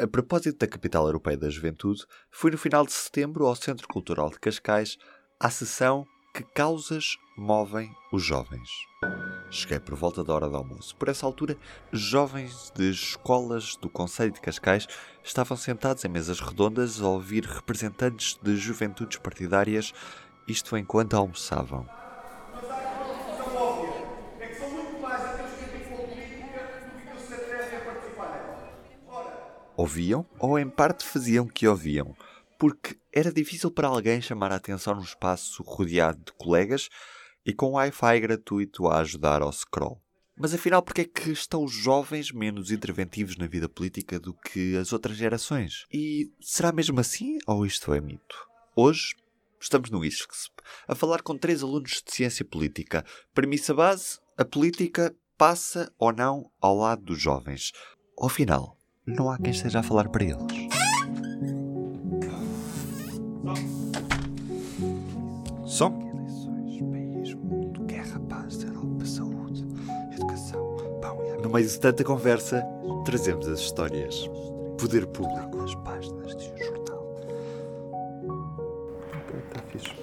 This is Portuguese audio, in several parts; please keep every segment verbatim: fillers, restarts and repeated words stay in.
A propósito da Capital Europeia da Juventude, fui no final de setembro ao Centro Cultural de Cascais à sessão Que Causas Movem os Jovens. Cheguei por volta da hora do almoço. Por essa altura, jovens de escolas do Concelho de Cascais estavam sentados em mesas redondas a ouvir representantes de juventudes partidárias, isto enquanto almoçavam. Mas há uma discussão óbvia. É que são muito mais aqueles que têm política do que aqueles que se atrevem a participar nela. Ora... Ouviam, ou em parte faziam que ouviam, porque era difícil para alguém chamar a atenção num espaço rodeado de colegas e com Wi-Fi gratuito a ajudar ao scroll. Mas afinal, porquê é que estão os jovens menos interventivos na vida política do que as outras gerações? E será mesmo assim ou isto é mito? Hoje estamos no I S C S P a falar com três alunos de Ciência Política. Premissa base, a política passa ou não ao lado dos jovens. Ao final, não há quem esteja a falar para eles. Som. No meio de tanta conversa, trazemos as histórias. Poder público. As páginas de um jornal. Está fixe.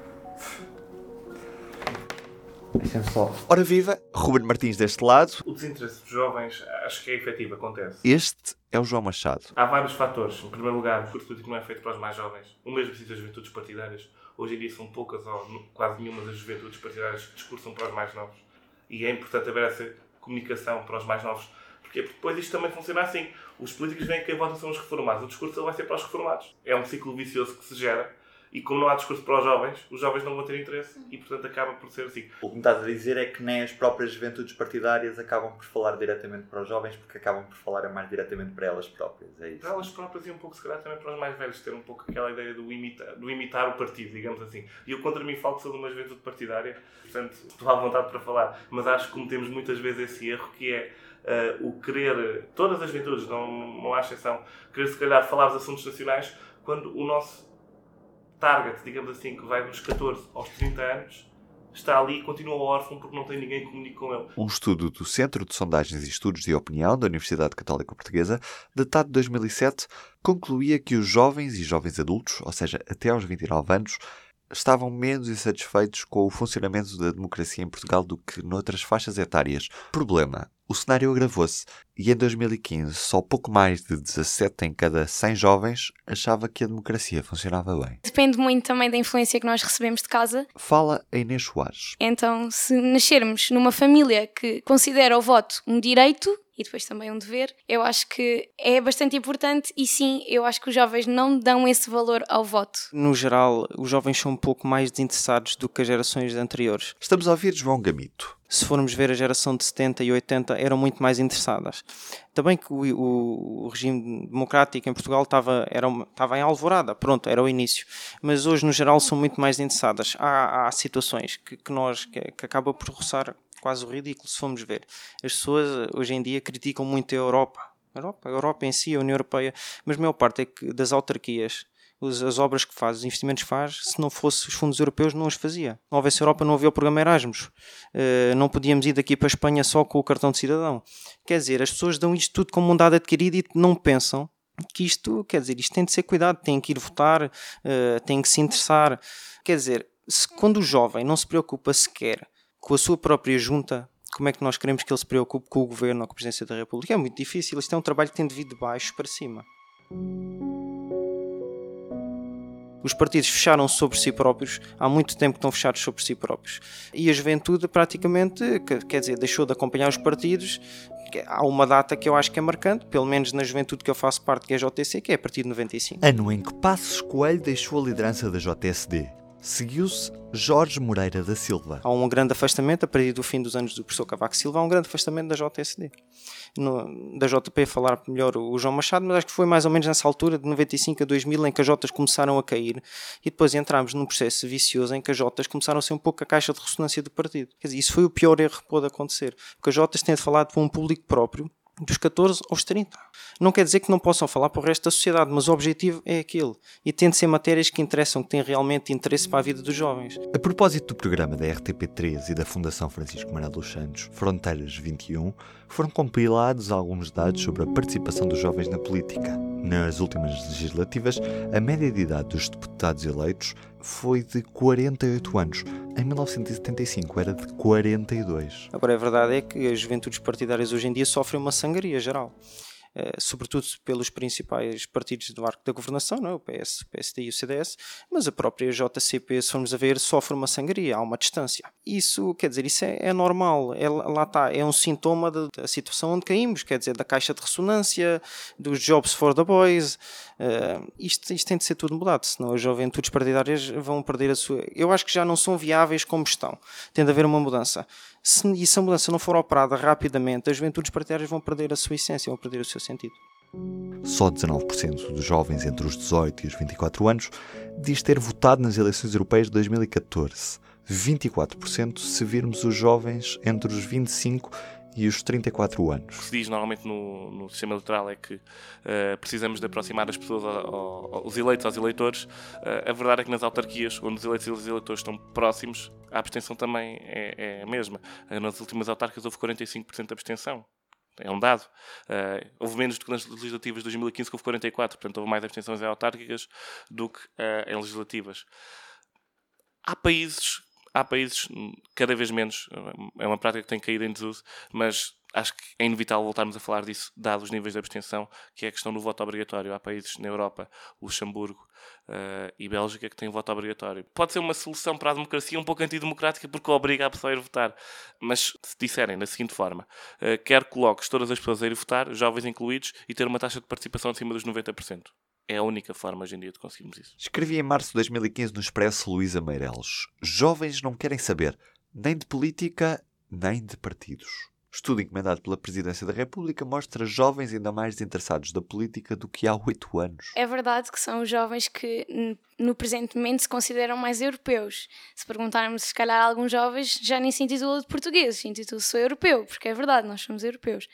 Deixa-me só. Ora viva, Ruben Martins deste lado. O desinteresse dos jovens, acho que é efetivo, acontece. Este é o João Machado. Há vários fatores. Em primeiro lugar, o discurso político não é feito para os mais jovens. O mesmo precisa das juventudes partidárias. Hoje em dia são poucas ou quase nenhuma das juventudes partidárias que discursam para os mais novos. E é importante haver essa comunicação para os mais novos. Porque depois isto também funciona assim. Os políticos veem que quem vota são os reformados. O discurso vai ser para os reformados. É um ciclo vicioso que se gera. E como não há discurso para os jovens, os jovens não vão ter interesse. E, portanto, acaba por ser assim. O que me estás a dizer é que nem as próprias juventudes partidárias acabam por falar diretamente para os jovens, porque acabam por falar mais diretamente para elas próprias. É isso? Para elas próprias e um pouco, se calhar, também para os mais velhos. Ter um pouco aquela ideia do imitar, do imitar o partido, digamos assim. E eu, contra mim, falo que sou de uma juventude partidária. Portanto, estou à vontade para falar. Mas acho que cometemos muitas vezes esse erro, que é uh, o querer, todas as juventudes, não, não há exceção, querer, se calhar, falar dos assuntos nacionais, quando o nosso target, digamos assim, que vai dos catorze aos trinta anos, está ali e continua órfão porque não tem ninguém que comunique com ele. Um estudo do Centro de Sondagens e Estudos de Opinião da Universidade Católica Portuguesa, datado de dois mil e sete, concluía que os jovens e jovens adultos, ou seja, até aos vinte e nove anos, estavam menos insatisfeitos com o funcionamento da democracia em Portugal do que noutras faixas etárias. Problema: o cenário agravou-se e em dois mil e quinze só pouco mais de dezassete em cada cem jovens achava que a democracia funcionava bem. Depende muito também da influência que nós recebemos de casa. Fala a Inês Soares. Então, se nascermos numa família que considera o voto um direito e depois também um dever, eu acho que é bastante importante e sim, eu acho que os jovens não dão esse valor ao voto. No geral, os jovens são um pouco mais desinteressados do que as gerações anteriores. Estamos a ouvir João Gamito. Se formos ver a geração de setenta e oitenta, eram muito mais interessadas. Também que o, o, o regime democrático em Portugal estava, era, estava em alvorada, pronto, era o início. Mas hoje, no geral, são muito mais interessadas. Há, há situações que, que, nós, que, que acaba por roçar quase o ridículo, se formos ver. As pessoas, hoje em dia, criticam muito a Europa. A Europa, a Europa em si, a União Europeia, mas a maior parte é que das autarquias, as obras que faz, os investimentos que faz, se não fosse os fundos europeus, não os fazia. Não houvesse Europa, não havia o programa Erasmus. Uh, não podíamos ir daqui para a Espanha só com o cartão de cidadão. Quer dizer, as pessoas dão isto tudo como um dado adquirido e não pensam que isto, quer dizer, isto tem de ser cuidado, tem que ir votar, uh, tem que se interessar. Quer dizer, se, quando o jovem não se preocupa sequer com a sua própria junta, como é que nós queremos que ele se preocupe com o governo ou com a presidência da República? É muito difícil. Isto é um trabalho que tem de vir de baixo para cima. Os partidos fecharam sobre si próprios, há muito tempo que estão fechados sobre si próprios. E a juventude praticamente, quer dizer, deixou de acompanhar os partidos. Há uma data que eu acho que é marcante, pelo menos na juventude que eu faço parte, que é a J T C, que é a partir de noventa e cinco. Ano em que Passos Coelho deixou a liderança da J S D. Seguiu-se Jorge Moreira da Silva. Há um grande afastamento, a partir do fim dos anos do professor Cavaco Silva, há um grande afastamento da J S D. No, da J P falar melhor o João Machado, mas acho que foi mais ou menos nessa altura, de noventa e cinco a dois mil, em que as Jotas começaram a cair e depois entramos num processo vicioso em que as Jotas começaram a ser um pouco a caixa de ressonância do partido. Quer dizer, isso foi o pior erro que pôde acontecer, porque as Jotas têm falado para um público próprio dos catorze aos trinta. Não quer dizer que não possam falar para o resto da sociedade, mas o objetivo é aquele. E tem de ser matérias que interessam, que têm realmente interesse para a vida dos jovens. A propósito do programa da R T P três e da Fundação Francisco Manuel dos Santos, Fronteiras vinte e um, foram compilados alguns dados sobre a participação dos jovens na política. Nas últimas legislativas, a média de idade dos deputados eleitos foi de quarenta e oito anos. Em mil novecentos e setenta e cinco era de quarenta e dois. Agora, a verdade é que as juventudes partidárias hoje em dia sofrem uma sangria geral. Uh, sobretudo pelos principais partidos do arco da governação, não é? O P S, o P S D e o C D S, mas a própria J C P, se formos a ver, sofre uma sangria, há uma distância. Isso, quer dizer, isso é, é normal, é, lá está, é um sintoma de, da situação onde caímos, quer dizer, da caixa de ressonância, dos jobs for the boys, uh, isto, isto tem de ser tudo mudado, senão as juventudes partidárias vão perder a sua... Eu acho que já não são viáveis como estão, tem de haver uma mudança. Se, e se a mudança não for operada rapidamente, as juventudes partidárias vão perder a sua essência, vão perder o seu sentido. Só dezanove por cento dos jovens entre os dezoito e os vinte e quatro anos diz ter votado nas eleições europeias de dois mil e catorze. vinte e quatro por cento se virmos os jovens entre os vinte e cinco e os trinta e quatro anos. O que se diz normalmente no, no sistema eleitoral é que uh, precisamos de aproximar as pessoas, ao, ao, os eleitos aos eleitores. Uh, a verdade é que nas autarquias, onde os eleitos e os eleitores estão próximos, a abstenção também é, é a mesma. Uh, nas últimas autárquicas houve quarenta e cinco por cento de abstenção. É um dado. Uh, houve menos do que nas legislativas de dois mil e quinze, que houve quarenta e quatro por cento. Portanto, houve mais abstenções em autárquicas do que uh, em legislativas. Há países... Há países, cada vez menos, é uma prática que tem caído em desuso, mas acho que é inevitável voltarmos a falar disso, dados os níveis de abstenção, que é a questão do voto obrigatório. Há países na Europa, Luxemburgo uh, e Bélgica, que têm voto obrigatório. Pode ser uma solução para a democracia um pouco antidemocrática, porque obriga a pessoa a ir votar. Mas se disserem da seguinte forma, uh, quer coloques todas as pessoas a ir votar, jovens incluídos, e ter uma taxa de participação acima dos noventa por cento. É a única forma hoje em dia de conseguirmos isso. Escrevi em março de dois mil e quinze no Expresso Luísa Meireles: jovens não querem saber nem de política, nem de partidos. Estudo encomendado pela Presidência da República mostra jovens ainda mais desinteressados da política do que há oito anos. É verdade que são os jovens que no presente momento se consideram mais europeus. Se perguntarmos, se calhar, a alguns jovens já nem se intitulam de portugueses, se intitulam-se europeu, porque é verdade, nós somos europeus.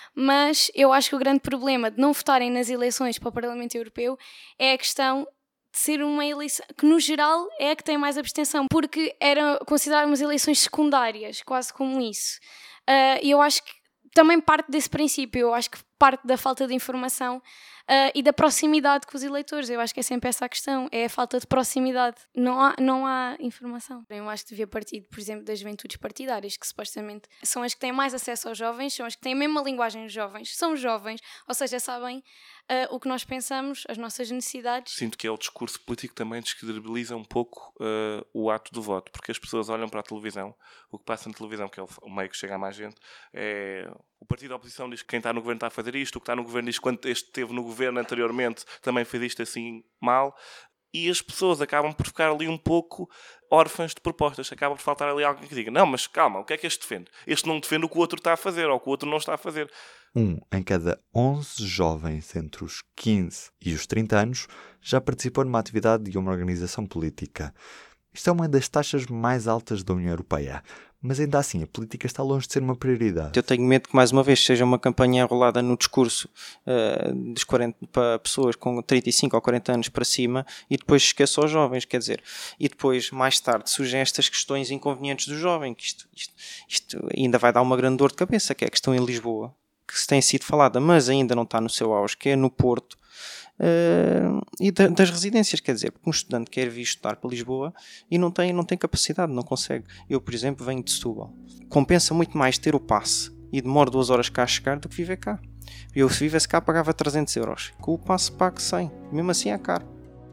Mas eu acho que o grande problema de não votarem nas eleições para o Parlamento Europeu é a questão de ser uma eleição que, no geral, é a que tem mais abstenção, porque eram consideradas eleições secundárias, quase como isso. E uh, eu acho que também parte desse princípio, eu acho que parte da falta de informação uh, e da proximidade com os eleitores. Eu acho que é sempre essa a questão, é a falta de proximidade. Não há, não há informação. Eu acho que devia partir, por exemplo, das juventudes partidárias, que supostamente são as que têm mais acesso aos jovens, são as que têm a mesma linguagem dos jovens, são jovens, ou seja, sabem uh, o que nós pensamos, as nossas necessidades. Sinto que é o discurso político também descredibiliza um pouco uh, o ato do voto, porque as pessoas olham para a televisão, o que passa na televisão, que é o meio que chega a mais gente, é... O partido da oposição diz que quem está no governo está a fazer isto, o que está no governo diz que quando este esteve no governo anteriormente também fez isto assim mal, e as pessoas acabam por ficar ali um pouco órfãs de propostas, acaba por faltar ali alguém que diga, não, mas calma, o que é que este defende? Este não defende o que o outro está a fazer, ou o que o outro não está a fazer. Um em cada onze jovens entre os quinze e os trinta anos já participou numa atividade de uma organização política. Isto é uma das taxas mais altas da União Europeia. Mas ainda assim, a política está longe de ser uma prioridade. Eu tenho medo que, mais uma vez, seja uma campanha enrolada no discurso uh, dos quarenta, para pessoas com trinta e cinco ou quarenta anos para cima e depois esqueça os jovens, quer dizer. E depois, mais tarde, surgem estas questões inconvenientes do jovem, que isto, isto, isto ainda vai dar uma grande dor de cabeça, que é a questão em Lisboa, que se tem sido falada, mas ainda não está no seu auge, que é no Porto. Uh, e da, das residências, quer dizer, porque um estudante quer vir estudar para Lisboa e não tem, não tem capacidade, não consegue. Eu, por exemplo, venho de Setúbal. Compensa muito mais ter o passe e demoro duas horas cá a chegar do que viver cá. Eu, se vivesse cá, pagava trezentos euros. Com o passe pago cem. Mesmo assim é caro.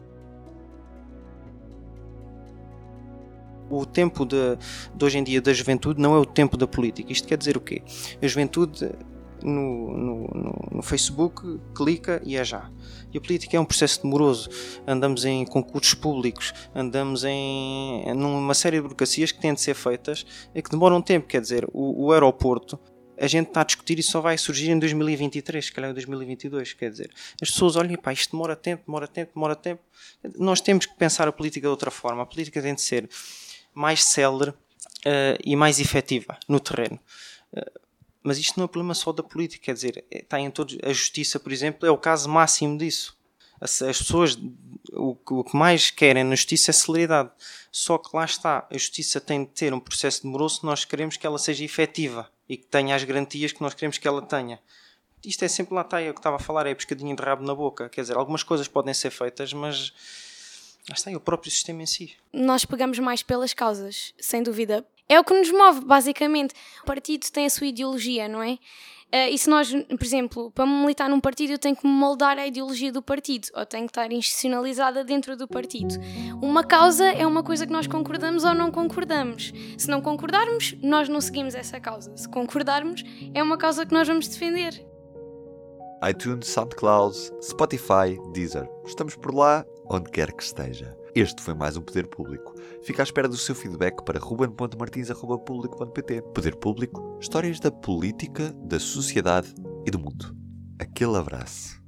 O tempo de, de hoje em dia da juventude não é o tempo da política. Isto quer dizer o quê? A juventude... No, no, no, no Facebook clica e é já. E a política é um processo demoroso. Andamos em concursos públicos, andamos em numa série de burocracias que têm de ser feitas e que demoram tempo. Quer dizer, o, o aeroporto a gente está a discutir e só vai surgir em dois mil e vinte e três, se calhar em dois mil e vinte e dois. Quer dizer, as pessoas olham e pá, isto demora tempo, demora tempo, demora tempo. Nós temos que pensar a política de outra forma. A política tem de ser mais célere uh, e mais efetiva no terreno. Uh, Mas isto não é problema só da política, quer dizer, está em todos. A justiça, por exemplo, é o caso máximo disso. As, as pessoas, o, o que mais querem na justiça é celeridade. Só que lá está, a justiça tem de ter um processo demoroso se nós queremos que ela seja efetiva. e que tenha as garantias que nós queremos que ela tenha. Isto é sempre, lá está, é o que estava a falar, é a pescadinha de rabo na boca. Quer dizer, algumas coisas podem ser feitas, mas lá está, é o próprio sistema em si. Nós pegamos mais pelas causas, sem dúvida. É o que nos move, basicamente. O partido tem a sua ideologia, não é? Uh, e se nós, por exemplo, para me militar num partido, eu tenho que me moldar a ideologia do partido, ou tenho que estar institucionalizada dentro do partido. Uma causa é uma coisa que nós concordamos ou não concordamos. Se não concordarmos, nós não seguimos essa causa. Se concordarmos, é uma causa que nós vamos defender. iTunes, SoundCloud, Spotify, Deezer. Estamos por lá, onde quer que esteja. Este foi mais um Poder Público. Fica à espera do seu feedback para ruben ponto martins arroba público ponto pt. Poder Público, histórias da política, da sociedade e do mundo. Aquele abraço.